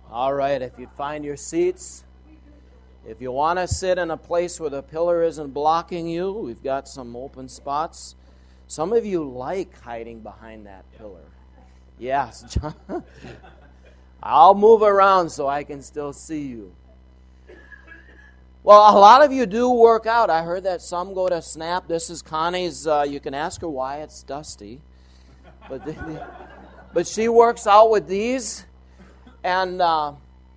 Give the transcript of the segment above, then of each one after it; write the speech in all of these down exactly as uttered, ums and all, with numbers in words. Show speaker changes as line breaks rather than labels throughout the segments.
All right, if you'd find your seats. If you want to sit in a place where the pillar isn't blocking you, we've got some open spots. Some of you like hiding behind that pillar. Yes, John. I'll move around so I can still see you. Well, a lot of you do work out. I heard that some go to Snap. This is Connie's. Uh, you can ask her why it's dusty. But, the, but she works out with these. And uh,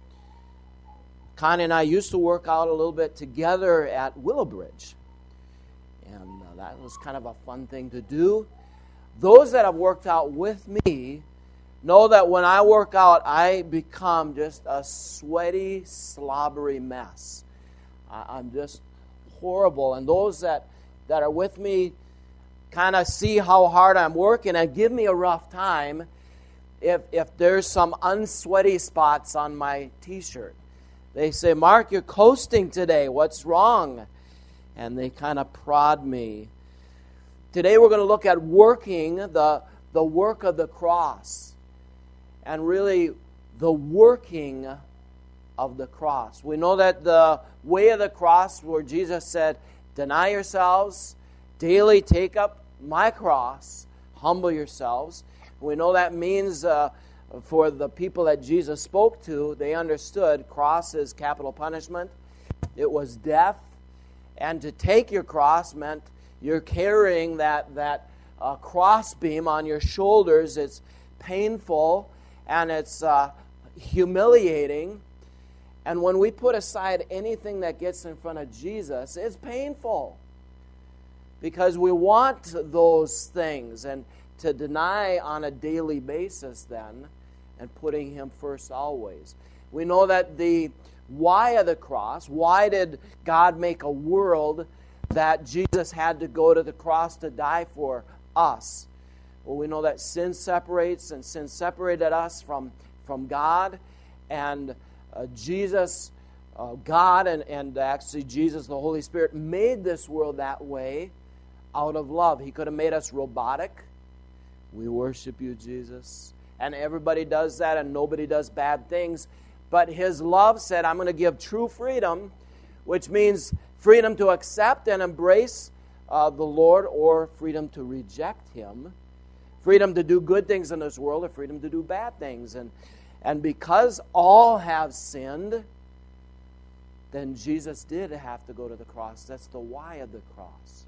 Connie and I used to work out a little bit together at Willowbridge. And uh, that was kind of a fun thing to do. Those that have worked out with me know that when I work out, I become just a sweaty, slobbery mess. I'm just horrible. And those that, that are with me kind of see how hard I'm working and give me a rough time if if there's some unsweaty spots on my T-shirt. They say, "Mark, you're coasting today. What's wrong?" And they kind of prod me. Today we're going to look at working the, the work of the cross. And really the working of the cross. We know that the way of the cross, where Jesus said, "Deny yourselves, daily take up my cross, humble yourselves." We know that means uh, for the people that Jesus spoke to, they understood cross is capital punishment. It was death. And to take your cross meant you're carrying that, that uh, cross beam on your shoulders. It's painful and it's uh, humiliating. And when we put aside anything that gets in front of Jesus, it's painful. Because we want those things. And to deny on a daily basis then, and putting Him first always. We know that the why of the cross, why did God make a world that Jesus had to go to the cross to die for us? Well, we know that sin separates, and sin separated us from, from God, and uh, Jesus, uh, God, and, and actually Jesus, the Holy Spirit, made this world that way out of love. He could have made us robotic. We worship you, Jesus. And everybody does that, and nobody does bad things. But His love said, I'm going to give true freedom, which means freedom to accept and embrace uh, the Lord, or freedom to reject Him. Freedom to do good things in this world, or freedom to do bad things. And, and because all have sinned, then Jesus did have to go to the cross. That's the why of the cross.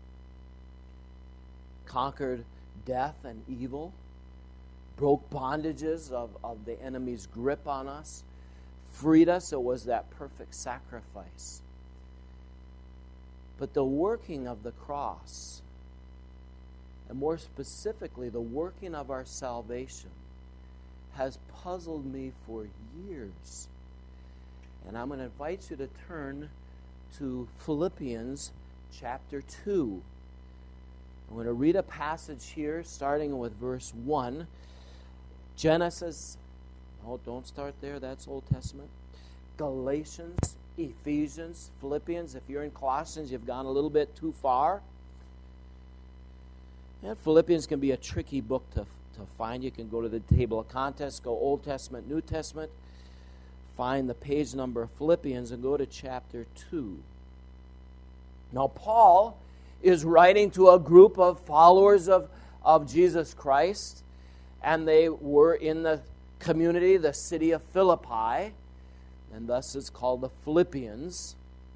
Conquered death and evil, broke bondages of, of the enemy's grip on us, freed us. It was that perfect sacrifice. But the working of the cross, and more specifically the working of our salvation, has puzzled me for years. And I'm going to invite you to turn to Philippians chapter two. I'm going to read a passage here, starting with verse one. Genesis, oh, don't start there, that's Old Testament. Galatians, Ephesians, Philippians. If you're in Colossians, you've gone a little bit too far. And Philippians can be a tricky book to, to find. You can go to the table of contents, go Old Testament, New Testament, find the page number of Philippians, and go to chapter two. Now, Paul is writing to a group of followers of, of Jesus Christ, and they were in the community, the city of Philippi, and thus it's called the Philippians.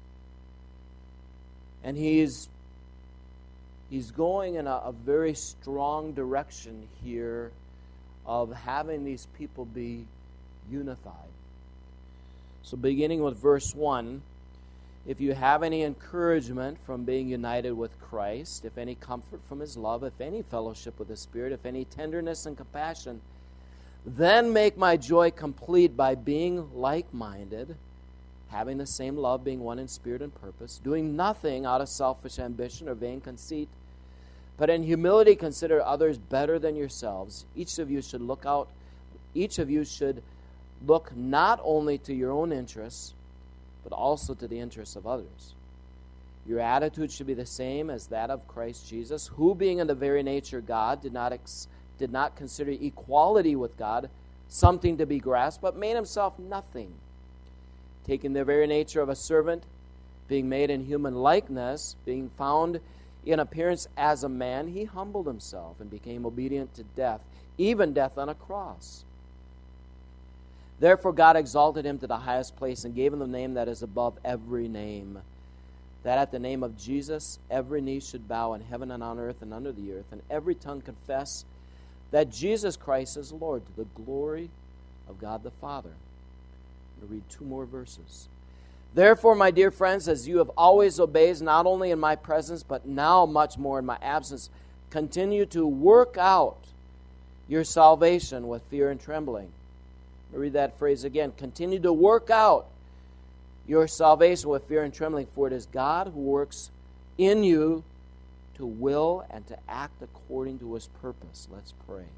And he's he's going in a, a very strong direction here of having these people be unified. So beginning with verse one, if you have any encouragement from being united with Christ, if any comfort from His love, if any fellowship with the Spirit, if any tenderness and compassion, then make my joy complete by being like-minded, having the same love, being one in spirit and purpose, doing nothing out of selfish ambition or vain conceit, but in humility consider others better than yourselves. Each of you should look out, each of you should look not only to your own interests, but also to the interests of others. Your attitude should be the same as that of Christ Jesus, who being in the very nature God, did not ex- did not consider equality with God something to be grasped, but made himself nothing, taking the very nature of a servant, being made in human likeness, being found in appearance as a man, he humbled himself and became obedient to death, even death on a cross. Therefore God exalted him to the highest place and gave him the name that is above every name, that at the name of Jesus every knee should bow in heaven and on earth and under the earth, and every tongue confess that Jesus Christ is Lord, to the glory of God the Father. I'm going to read two more verses. Therefore, my dear friends, as you have always obeyed, not only in my presence, but now much more in my absence, continue to work out your salvation with fear and trembling. Let me read that phrase again. Continue to work out your salvation with fear and trembling, for it is God who works in you to will and to act according to his purpose. Let's pray.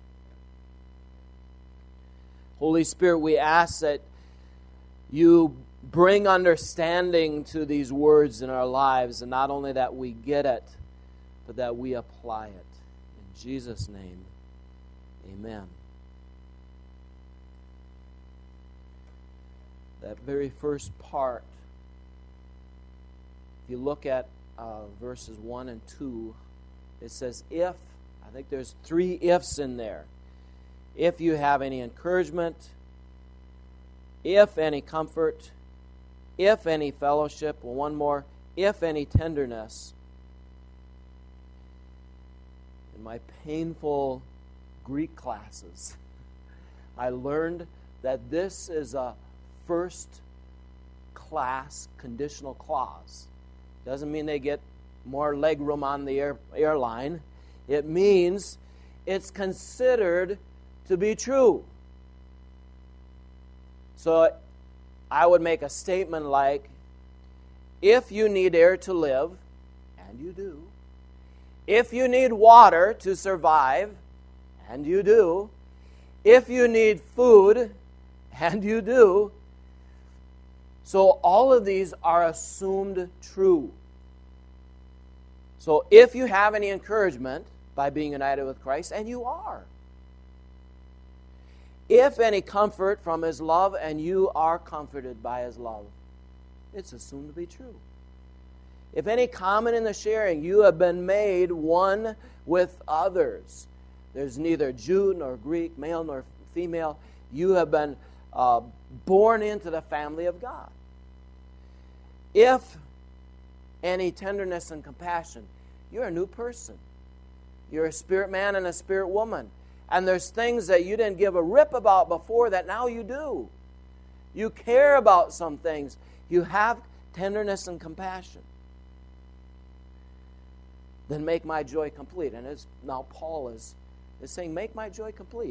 Holy Spirit, we ask that you bring understanding to these words in our lives, and not only that we get it, but that we apply it. In Jesus' name, amen. That very first part, if you look at uh, verses one and two, it says, if, I think there's three ifs in there. If you have any encouragement, if any comfort, if any fellowship, well, one more, if any tenderness. In my painful Greek classes, I learned that this is a first class conditional clause. Doesn't mean they get more leg room on the air, airline. It means it's considered to be true. So I would make a statement like, if you need air to live, and you do, if you need water to survive, and you do, if you need food, and you do, so all of these are assumed true. So if you have any encouragement by being united with Christ, and you are, if any comfort from his love, and you are comforted by his love, it's assumed to be true. If any common in the sharing, you have been made one with others. There's neither Jew nor Greek, male nor female. You have been uh, born into the family of God. If any tenderness and compassion, you're a new person. You're a spirit man and a spirit woman. And there's things that you didn't give a rip about before that now you do. You care about some things. You have tenderness and compassion. Then make my joy complete. And it's, now Paul is, is saying, make my joy complete.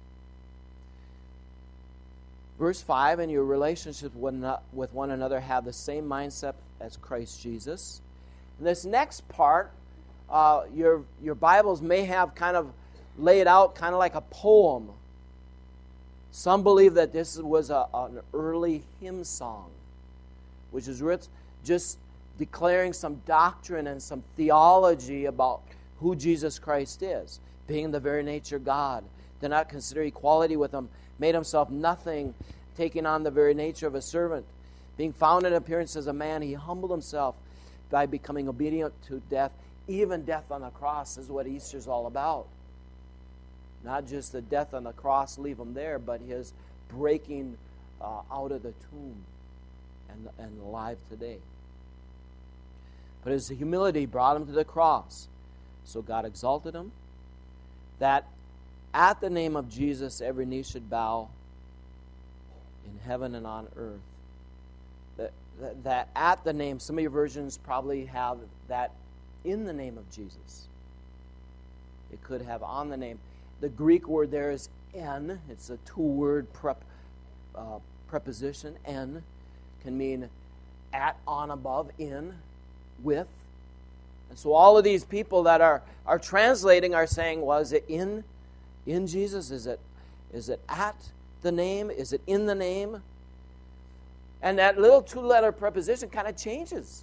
Verse five, and your relationships with one another have the same mindset as Christ Jesus. And this next part, uh, your, your Bibles may have kind of laid out kind of like a poem. Some believe that this was a, an early hymn song, which is just declaring some doctrine and some theology about who Jesus Christ is, being the very nature God, did not consider equality with him, made himself nothing, taking on the very nature of a servant. Being found in appearance as a man, he humbled himself by becoming obedient to death. Even death on the cross is what Easter's all about. Not just the death on the cross, leave him there, but his breaking uh, out of the tomb and, and alive today. But his humility brought him to the cross. So God exalted him, that at the name of Jesus every knee should bow in heaven and on earth. That, that, that at the name, some of your versions probably have that in the name of Jesus. It could have on the name. The Greek word there is en. It's a two-word prep, uh, preposition. En can mean at, on, above, in, with. And so all of these people that are, are translating are saying, well, is it in, in Jesus? Is it, is it at the name? Is it in the name? And that little two-letter preposition kind of changes.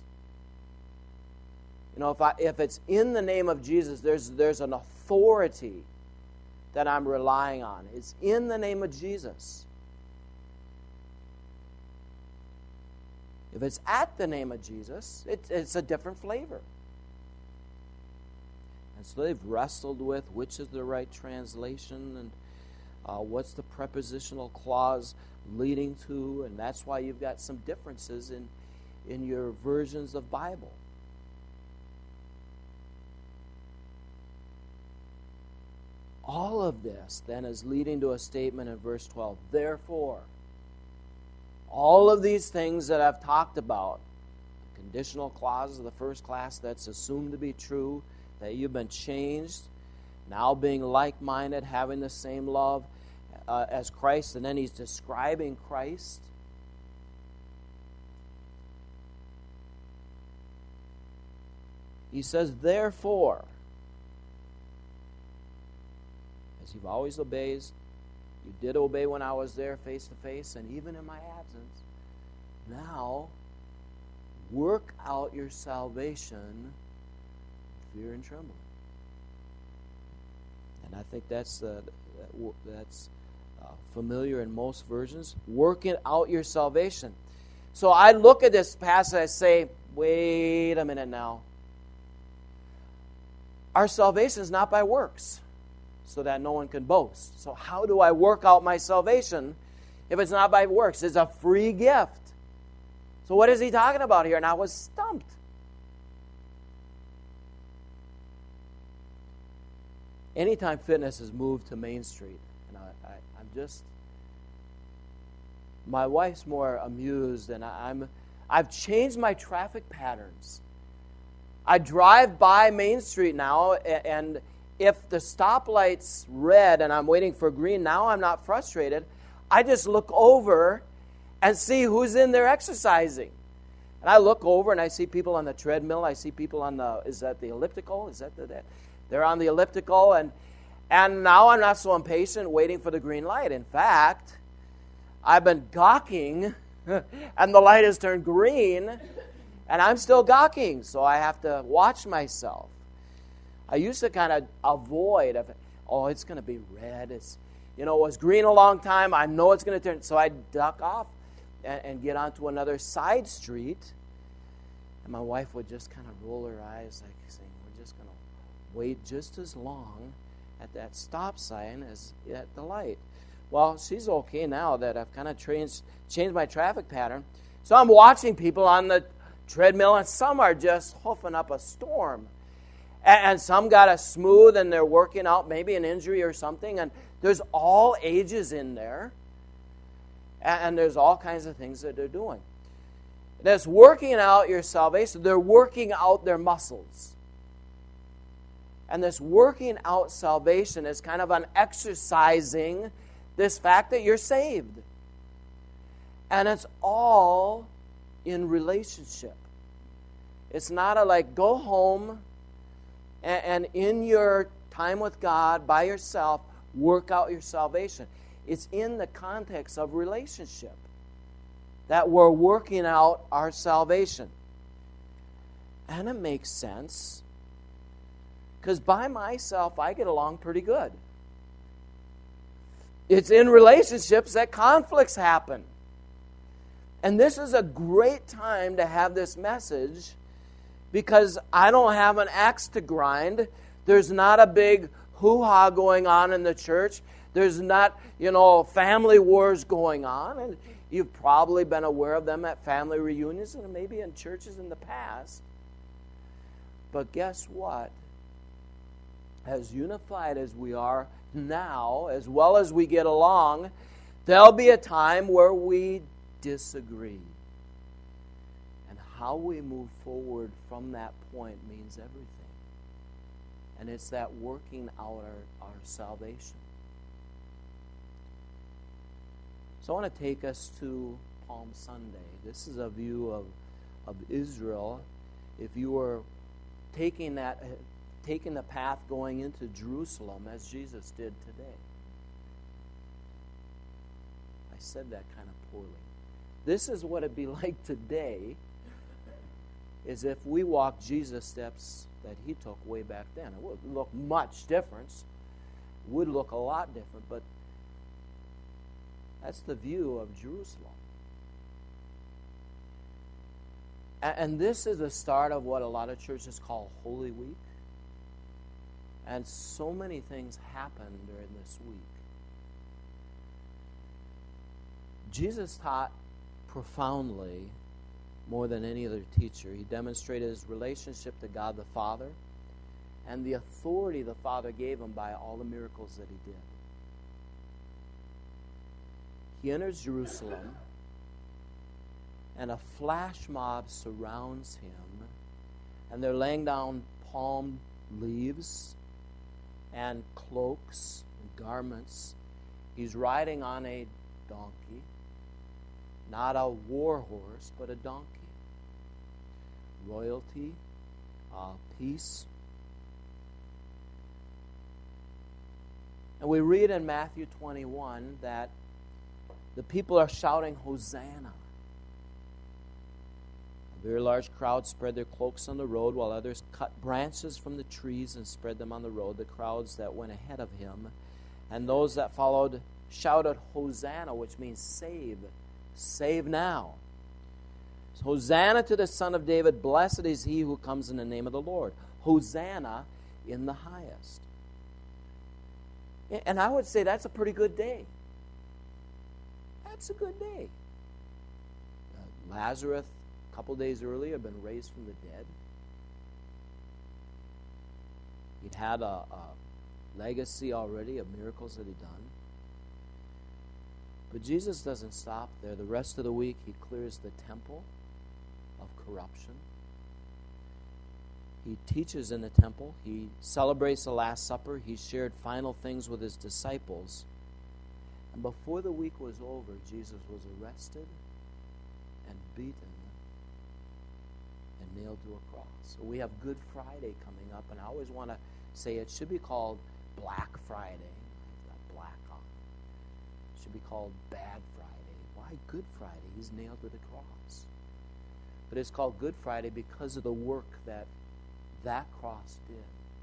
You know, if I, if it's in the name of Jesus, there's there's an authority that I'm relying on. It's in the name of Jesus. If it's at the name of Jesus, it, it's a different flavor. And so they've wrestled with which is the right translation and uh, what's the prepositional clause leading to, and that's why you've got some differences in, in your versions of Bible. All of this then is leading to a statement in verse twelve. Therefore, all of these things that I've talked about, the conditional clauses of the first class that's assumed to be true, that you've been changed, now being like-minded, having the same love uh, as Christ, and then he's describing Christ. He says, therefore, as you've always obeyed, you did obey when I was there face to face, and even in my absence. Now, work out your salvation with fear and trembling. And I think that's uh, that's uh, familiar in most versions. Working out your salvation. So I look at this passage, I say, wait a minute now. Our salvation is not by works, so that no one can boast. So how do I work out my salvation if it's not by works? It's a free gift. So what is he talking about here? And I was stumped. Anytime fitness has moved to Main Street, and I, I, I'm just, my wife's more amused, and I, I'm, I've changed my traffic patterns. I drive by Main Street now, and if the stoplight's red and I'm waiting for green, now I'm not frustrated. I just look over and see who's in there exercising. And I look over and I see people on the treadmill. I see people on the, is that the elliptical? Is that the, that? They're on the elliptical. And, and now I'm not so impatient waiting for the green light. In fact, I've been gawking and the light has turned green and I'm still gawking. So I have to watch myself. I used to kind of avoid, of, oh, it's going to be red. It's, you know, it was green a long time. I know it's going to turn. So I duck off and, and get onto another side street. And my wife would just kind of roll her eyes like saying, we're just going to wait just as long at that stop sign as at the light. Well, she's okay now that I've kind of changed, changed my traffic pattern. So I'm watching people on the treadmill, and some are just hoofing up a storm. And some got a smooth and they're working out maybe an injury or something. And there's all ages in there. And there's all kinds of things that they're doing. That's working out your salvation. They're working out their muscles. And this working out salvation is kind of an exercising this fact that you're saved. And it's all in relationship. It's not a like, go home and in your time with God, by yourself, work out your salvation. It's in the context of relationship that we're working out our salvation. And it makes sense. Because by myself, I get along pretty good. It's in relationships that conflicts happen. And this is a great time to have this message, because I don't have an axe to grind. There's not a big hoo-ha going on in the church. There's not, you know, family wars going on. And you've probably been aware of them at family reunions and maybe in churches in the past. But guess what? As unified as we are now, as well as we get along, there'll be a time where we disagree. How we move forward from that point means everything. And it's that working out our, our salvation. So I want to take us to Palm Sunday. This is a view of, of Israel. If you were taking that, taking the path going into Jerusalem as Jesus did today. I said that kind of poorly. This is what it'd be like today, is if we walk Jesus' steps that he took way back then. It would look much different. would look a lot different, but that's the view of Jerusalem. And this is the start of what a lot of churches call Holy Week. And so many things happen during this week. Jesus taught profoundly more than any other teacher. He demonstrated his relationship to God the Father and the authority the Father gave him by all the miracles that he did. He enters Jerusalem, and a flash mob surrounds him, and they're laying down palm leaves and cloaks and garments. He's riding on a donkey, not a war horse, but a donkey. Royalty, uh, peace. And we read in Matthew twenty-one that the people are shouting, Hosanna. A very large crowd spread their cloaks on the road, while others cut branches from the trees and spread them on the road. The crowds that went ahead of him and those that followed shouted, Hosanna, which means save. Save now. So, Hosanna to the Son of David. Blessed is he who comes in the name of the Lord. Hosanna in the highest. And I would say that's a pretty good day. That's a good day. Uh, Lazarus, a couple days earlier, had been raised from the dead. He'd had a, a legacy already of miracles that he'd done. But Jesus doesn't stop there. The rest of the week, he clears the temple of corruption. He teaches in the temple. He celebrates the Last Supper. He shared final things with his disciples. And before the week was over, Jesus was arrested and beaten and nailed to a cross. So we have Good Friday coming up, and I always want to say it should be called Black Friday. I've got black on. It should be called Bad Friday. Why Good Friday? He's nailed to the cross. But it's called Good Friday because of the work that that cross did.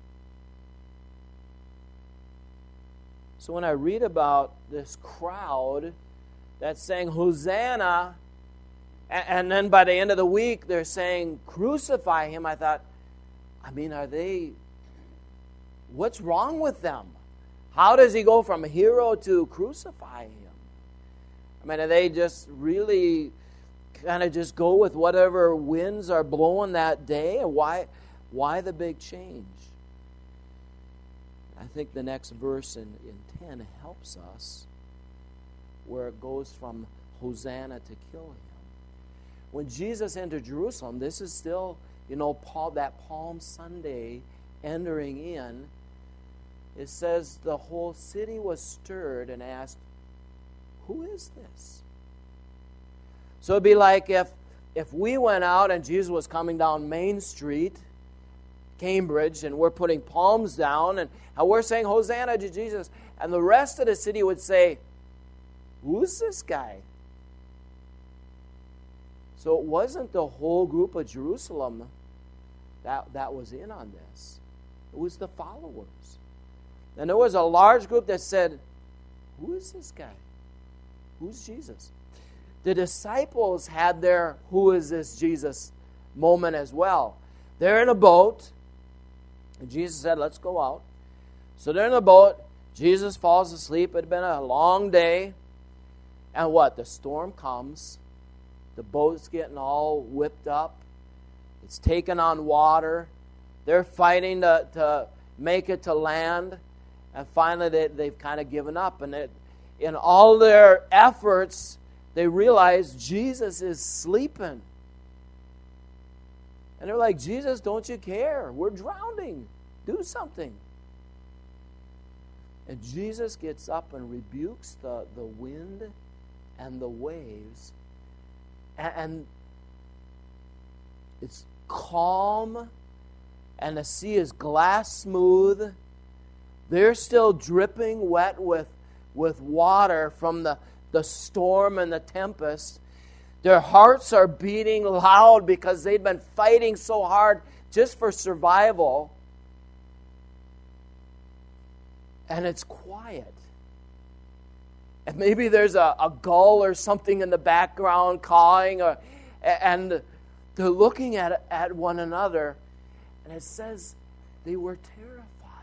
So when I read about this crowd that's saying Hosanna, and then by the end of the week they're saying crucify him, I thought, I mean, are they, what's wrong with them? How does he go from hero to crucify him? I mean, are they just really kind of just go with whatever winds are blowing that day? And why, why the big change? I think the next verse in, in ten helps us where it goes from Hosanna to kill him. When Jesus entered Jerusalem, this is still, you know, Paul, that Palm Sunday entering in. It says the whole city was stirred and asked, who is this? So it'd be like if, if we went out and Jesus was coming down Main Street, Cambridge, and we're putting palms down, and, and we're saying Hosanna to Jesus, and the rest of the city would say, who's this guy? So it wasn't the whole group of Jerusalem that, that was in on this. It was the followers. And there was a large group that said, who is this guy? Who's Jesus? The disciples had their who is this Jesus moment as well. They're in a boat, and Jesus said, let's go out. So they're in a boat. Jesus falls asleep. It had been a long day. And what? The storm comes. The boat's getting all whipped up. It's taking on water. They're fighting to, to make it to land. And finally, they, they've kind of given up. And it, in all their efforts, they realize Jesus is sleeping. And they're like, Jesus, don't you care? We're drowning. Do something. And Jesus gets up and rebukes the, the wind and the waves. And, and it's calm. And the sea is glass smooth. They're still dripping wet with, with water from the, the storm and the tempest. Their hearts are beating loud because they've been fighting so hard just for survival. and it's quiet. And maybe there's a, a gull or something in the background cawing, or, and they're looking at, at one another, and it says they were terrified.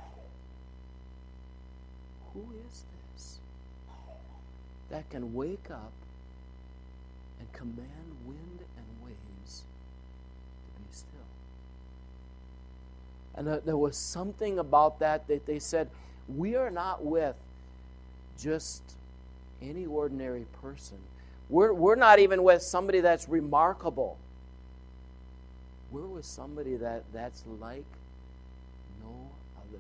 Who is this that can wake up and command wind and waves to be still? And there was something about that that they said, we are not with just any ordinary person. We're, we're not even with somebody that's remarkable. We're with somebody that, that's like no other.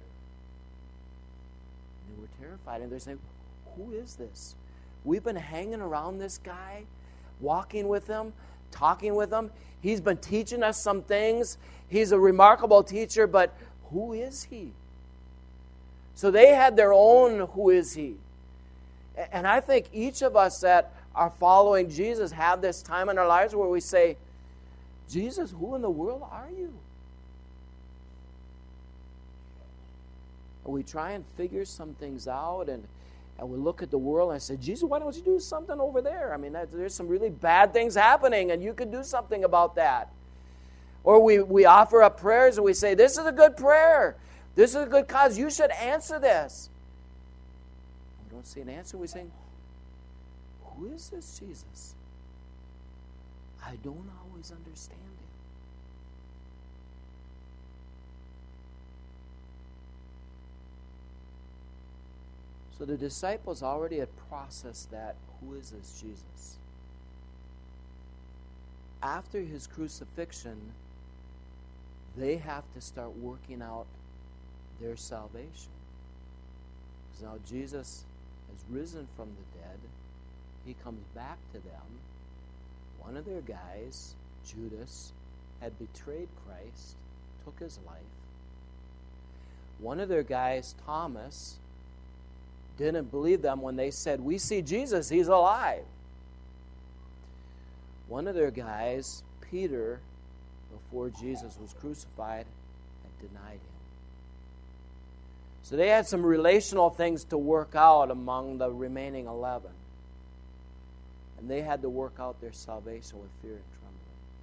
They were terrified, and they're saying, who is this? We've been hanging around this guy, walking with him, talking with him. He's been teaching us some things. He's a remarkable teacher, but who is he? So they had their own who is he. And I think each of us that are following Jesus have this time in our lives where we say, Jesus, who in the world are you? And we try and figure some things out, and, and we look at the world and say, Jesus, why don't you do something over there? I mean, that, there's some really bad things happening, and you could do something about that. Or we, we offer up prayers and we say, this is a good prayer. This is a good cause. You should answer this. We don't see an answer. We say, who is this Jesus? I don't always understand him. So the disciples already had processed that. Who is this Jesus? After his crucifixion, they have to start working out their salvation. Because now Jesus has risen from the dead. He comes back to them. One of their guys, Judas, had betrayed Christ, took his life. One of their guys, Thomas, didn't believe them when they said, we see Jesus, he's alive. One of their guys, Peter, before Jesus was crucified, had denied him. So they had some relational things to work out among the remaining eleven. And they had to work out their salvation with fear and trembling.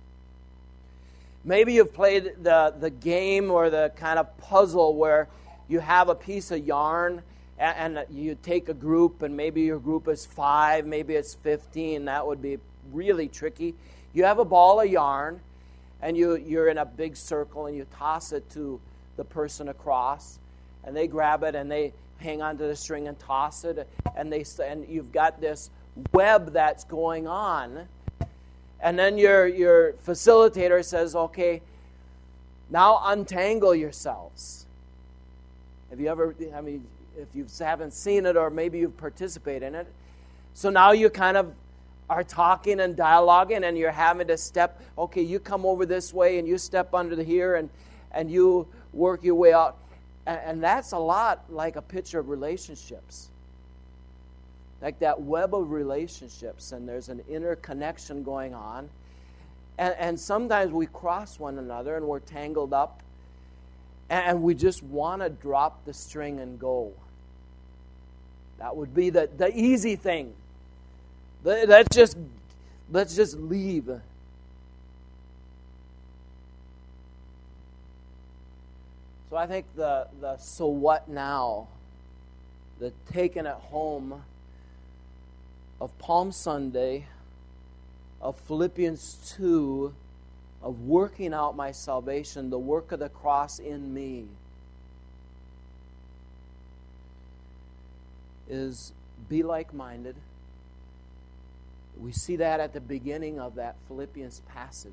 Maybe you've played the, the game or the kind of puzzle where you have a piece of yarn and, and you take a group, and maybe your group is five, maybe it's fifteen. That would be really tricky. You have a ball of yarn, and you, you're in a big circle, and you toss it to the person across, and they grab it, and they hang onto the string and toss it, and they and you've got this web that's going on. And then your your facilitator says, okay, now untangle yourselves. Have you ever, I mean, if you haven't seen it or maybe you've participated in it. So now you kind of are talking and dialoguing, and you're having to step, okay, you come over this way and you step under the here, and, and you work your way out. And, and that's a lot like a picture of relationships. Like that web of relationships, and there's an interconnection going on. And, and sometimes we cross one another and we're tangled up, and, and we just want to drop the string and go. That would be the, the easy thing. Let's just, let's just leave. So I think the, the so what now, the taking it home of Palm Sunday, of Philippians two, of working out my salvation, the work of the cross in me, is be like-minded. We see that at the beginning of that Philippians passage.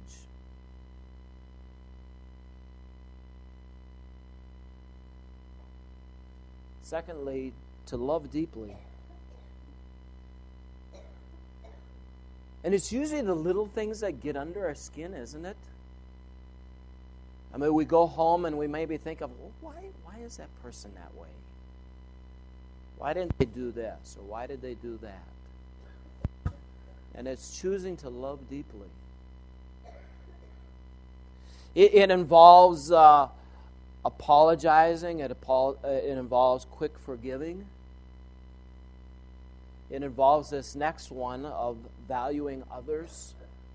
Secondly, to love deeply. And it's usually the little things that get under our skin, isn't it? I mean, we go home and we maybe think of, well, why, why is that person that way? Why didn't they do this? Or why did they do that? And it's choosing to love deeply. It, it involves uh, apologizing. It, apo- it involves quick forgiving. It involves this next one of valuing others.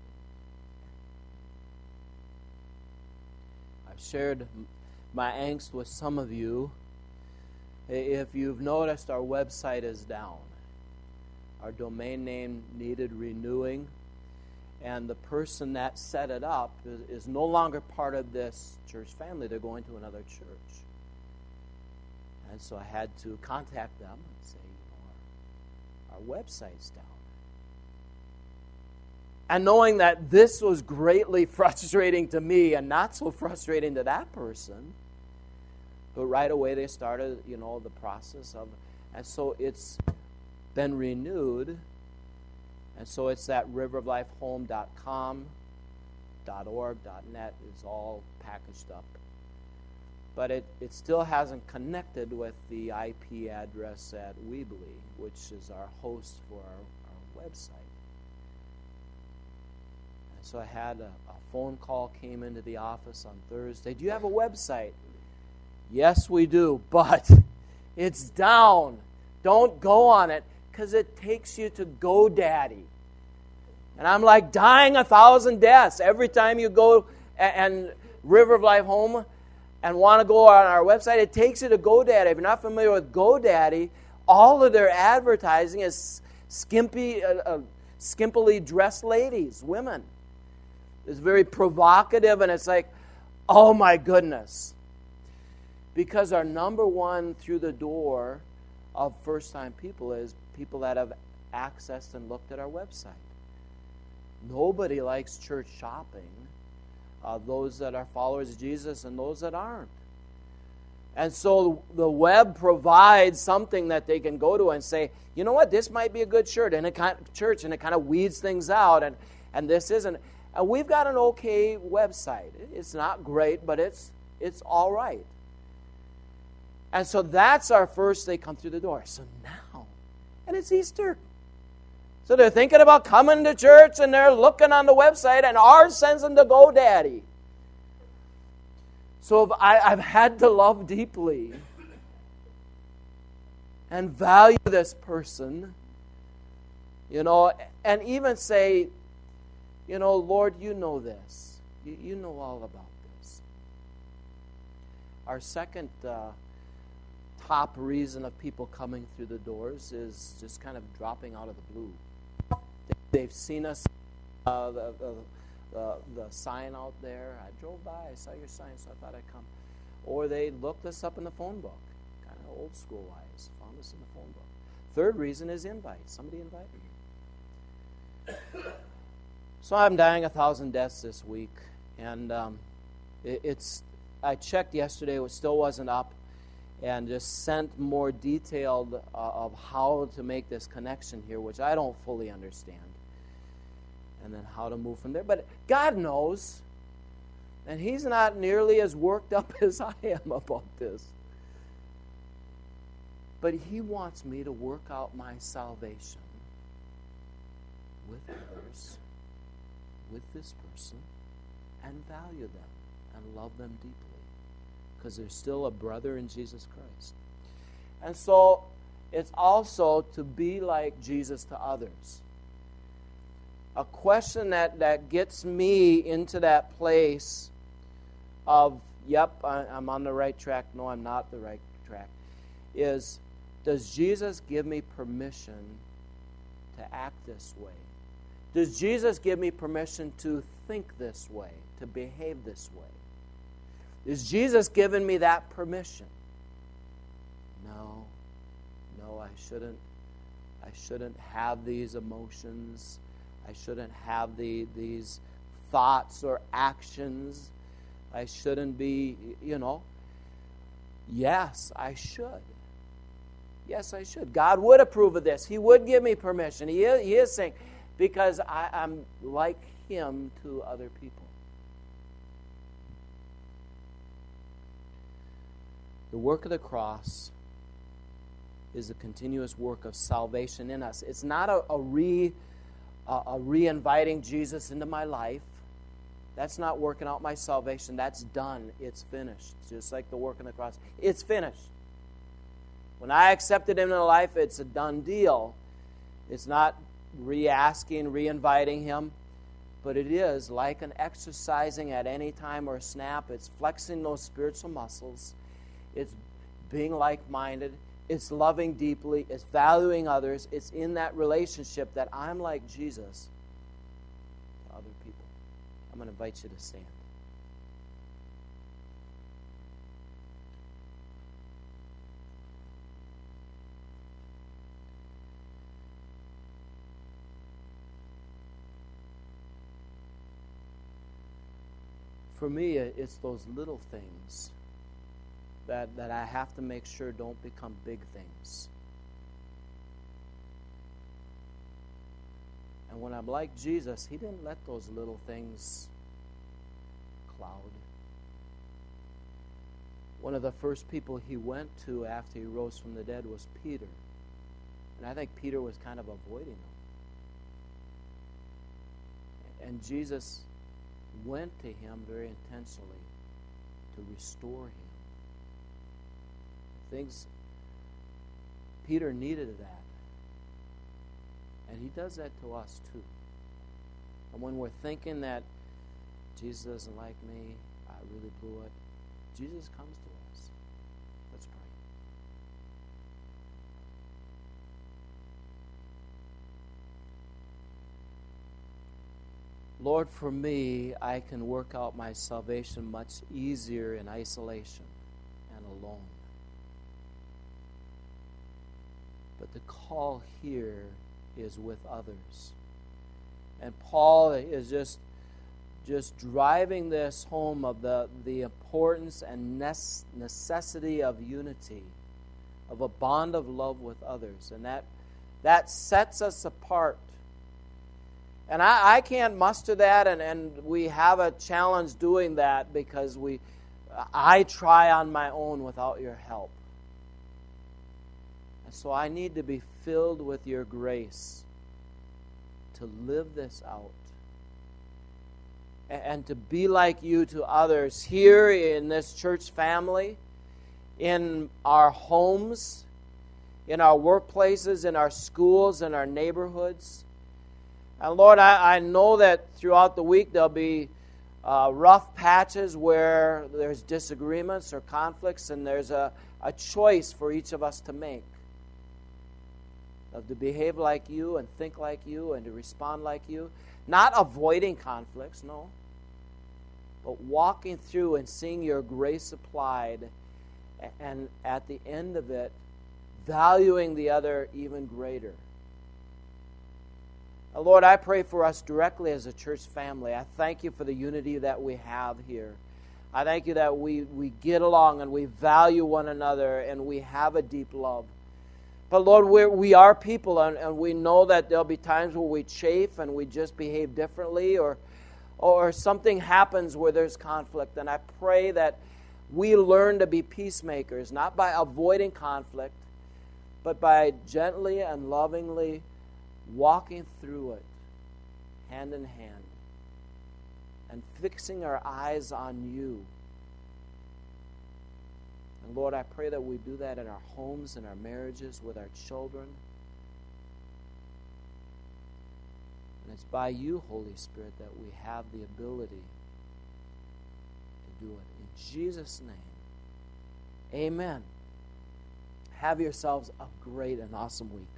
I've shared my angst with some of you. If you've noticed, our website is down. Our domain name needed renewing. And the person that set it up is, is no longer part of this church family. They're going to another church. And so I had to contact them and say, you know, our, our website's down. And knowing that this was greatly frustrating to me and not so frustrating to that person, but right away they started, you know, the process of, and so it's been renewed. And so it's that river of life home dot com, .org, .net is all packaged up. But it, it still hasn't connected with the I P address at Weebly, which is our host for our, our website. And so I had a, a phone call came into the office on Thursday. Do you have a website? Yes, we do, but it's down. Don't go on it, because it takes you to GoDaddy. And I'm like dying a thousand deaths every time you go and, and River of Life Home and want to go on our website. It takes you to GoDaddy. If you're not familiar with GoDaddy, all of their advertising is skimpy, uh, uh, skimpily dressed ladies, women. It's very provocative, and it's like, oh my goodness. Because our number one through the door of first-time people is people that have accessed and looked at our website. Nobody likes church shopping, uh, those that are followers of Jesus and those that aren't. And so the web provides something that they can go to and say, you know what, this might be a good church, and it kind of, church, and it kind of weeds things out, and, and this isn't. And we've got an okay website. It's not great, but it's it's all right. And so that's our first, they come through the door. So now, and it's Easter. So they're thinking about coming to church, and they're looking on the website, and ours sends them to GoDaddy. So I, I've had to love deeply and value this person, you know, and even say, you know, Lord, you know this. You, you know all about this. Our second uh, top reason of people coming through the doors is just kind of dropping out of the blue. They've seen us, uh, the, the, the, the sign out there. I drove by, I saw your sign, so I thought I'd come. Or they looked us up in the phone book, kind of old school wise, found us in the phone book. Third reason is invite. Somebody invited me. So I'm dying a thousand deaths this week, and um, it, it's. I checked yesterday; it still wasn't up, and just sent more detailed uh, of how to make this connection here, which I don't fully understand, and then how to move from there. But God knows, and He's not nearly as worked up as I am about this. But He wants me to work out my salvation with others, with this person, and value them and love them deeply, because they're still a brother in Jesus Christ. And so it's also to be like Jesus to others. A question that, that gets me into that place of, yep, I, I'm on the right track, no, I'm not the right track, is, does Jesus give me permission to act this way? Does Jesus give me permission to think this way, to behave this way? Is Jesus giving me that permission? No. No, I shouldn't. I shouldn't have these emotions. I shouldn't have the these thoughts or actions. I shouldn't be, you know. Yes, I should. Yes, I should. God would approve of this. He would give me permission. He is, he is saying, because I, I'm like Him to other people. The work of the cross is a continuous work of salvation in us. It's not a, a re a, a re-inviting Jesus into my life. That's not working out my salvation. That's done. It's finished. Just like the work on the cross. It's finished. When I accepted Him in life, it's a done deal. It's not re-asking, re-inviting Him. But it is like an exercising at any time or snap. It's flexing those spiritual muscles. It's being like-minded. It's loving deeply. It's valuing others. It's in that relationship that I'm like Jesus to other people. I'm going to invite you to stand. For me, it's those little things that, that I have to make sure don't become big things. And when I'm like Jesus, He didn't let those little things cloud. One of the first people He went to after He rose from the dead was Peter. And I think Peter was kind of avoiding Him. And Jesus went to him very intentionally to restore him. Things, Peter needed that. And He does that to us too. And when we're thinking that Jesus doesn't like me, I really blew it, Jesus comes to us. Let's pray. Lord, for me, I can work out my salvation much easier in isolation and alone. But the call here is with others. And Paul is just, just driving this home of the, the importance and necessity of unity, of a bond of love with others. And that, that sets us apart. And I, I can't muster that, and, and we have a challenge doing that because we, I try on my own without your help. And so I need to be filled with your grace to live this out. And, and to be like you to others here in this church family, in our homes, in our workplaces, in our schools, in our neighborhoods. And Lord, I, I know that throughout the week there'll be uh, rough patches where there's disagreements or conflicts, and there's a, a choice for each of us to make. Of to behave like you and think like you and to respond like you. Not avoiding conflicts, no. But walking through and seeing your grace applied, and at the end of it, valuing the other even greater. Lord, I pray for us directly as a church family. I thank you for the unity that we have here. I thank you that we, we get along and we value one another and we have a deep love. But Lord, we're, we are people, and, and we know that there'll be times where we chafe and we just behave differently, or, or something happens where there's conflict. And I pray that we learn to be peacemakers, not by avoiding conflict, but by gently and lovingly walking through it, hand in hand, and fixing our eyes on you. And Lord, I pray that we do that in our homes, in our marriages, with our children. And it's by you, Holy Spirit, that we have the ability to do it. In Jesus' name, amen. Have yourselves a great and awesome week.